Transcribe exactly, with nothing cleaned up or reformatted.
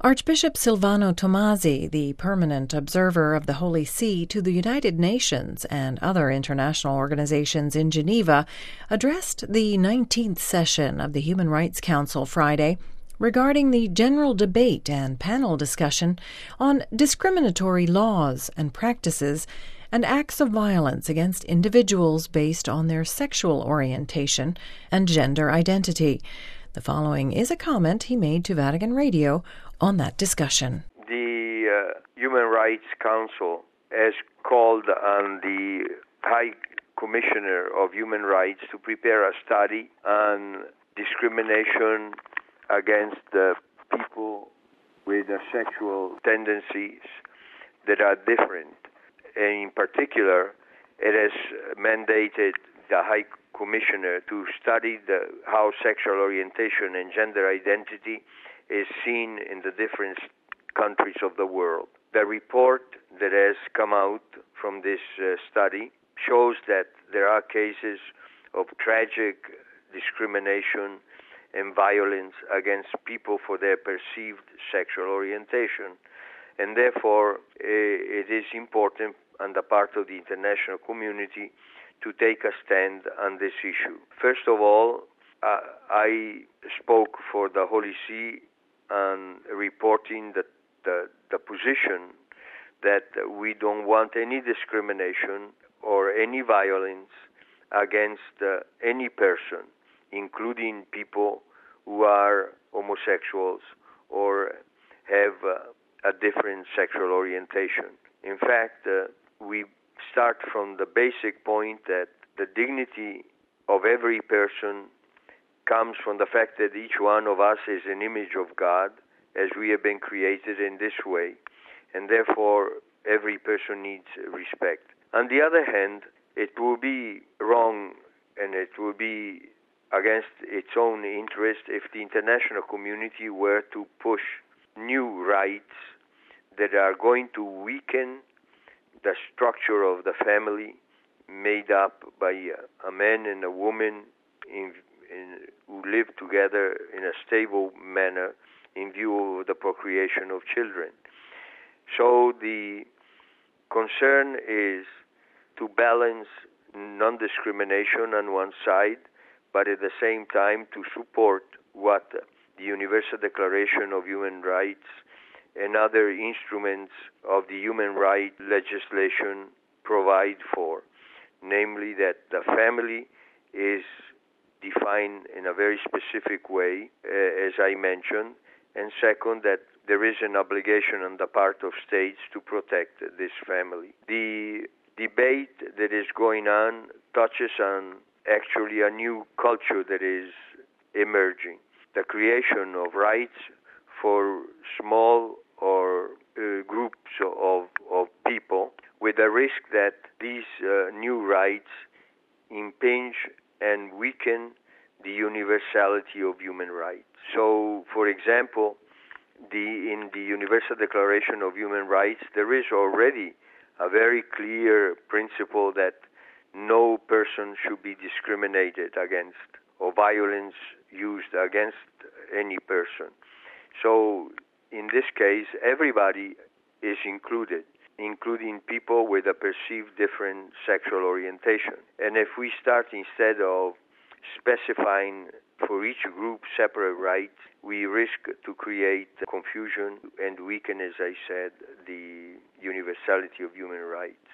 Archbishop Silvano Tomasi, the permanent observer of the Holy See to the United Nations and other international organizations in Geneva, addressed the nineteenth session of the Human Rights Council Friday regarding the general debate and panel discussion on discriminatory laws and practices and acts of violence against individuals based on their sexual orientation and gender identity. The following is a comment he made to Vatican Radio on that discussion. The uh, Human Rights Council has called on the High Commissioner of Human Rights to prepare a study on discrimination against uh, people with uh, sexual tendencies that are different. And in particular, it has mandated the High Commissioner to study the, how sexual orientation and gender identity is seen in the different countries of the world. The report that has come out from this uh, study shows that there are cases of tragic discrimination and violence against people for their perceived sexual orientation. And therefore, it is important on the part of the international community to take a stand on this issue. First of all, uh, I spoke for the Holy See on reporting that the, the position that we don't want any discrimination or any violence against uh, any person, including people who are homosexuals or have uh, a different sexual orientation. In fact, uh, we start from the basic point that the dignity of every person comes from the fact that each one of us is an image of God, as we have been created in this way, and therefore every person needs respect. On the other hand, it will be wrong and it will be against its own interest if the international community were to push new rights that are going to weaken the structure of the family made up by a man and a woman in, in, who live together in a stable manner in view of the procreation of children. So the concern is to balance non-discrimination on one side, but at the same time to support what the Universal Declaration of Human Rights and other instruments of the human rights legislation provide for, namely that the family is defined in a very specific way, uh, as I mentioned, and second, that there is an obligation on the part of states to protect this family. The debate that is going on touches on actually a new culture that is emerging, the creation of rights for small or uh, groups of, of people, with the risk that these uh, new rights impinge and weaken the universality of human rights. So, for example, the, in the Universal Declaration of Human Rights, there is already a very clear principle that no person should be discriminated against or violence used against any person. So, in this case, everybody is included, including people with a perceived different sexual orientation. And if we start instead of specifying for each group separate rights, we risk to create confusion and weaken, as I said, the universality of human rights.